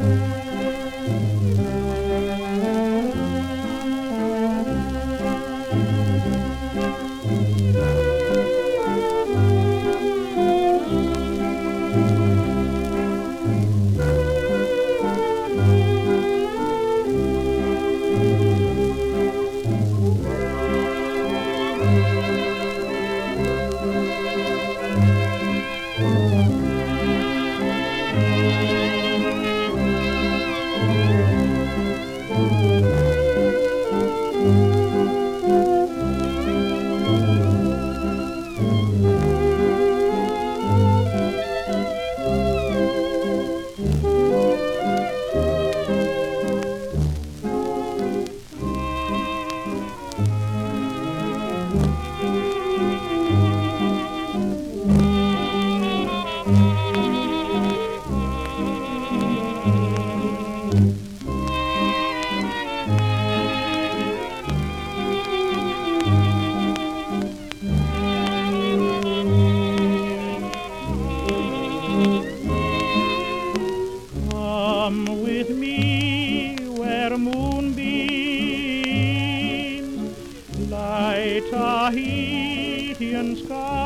Come with me where moonbeams light Tahitian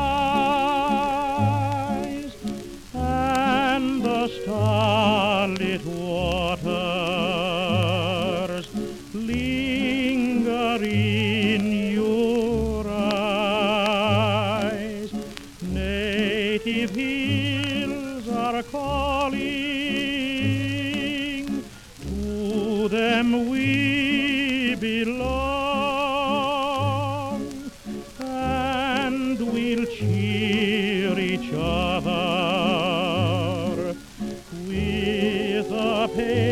skies, and the starlit waters linger in your eyes. Native hills are calling, to them we belong, and we'll cheer each other with a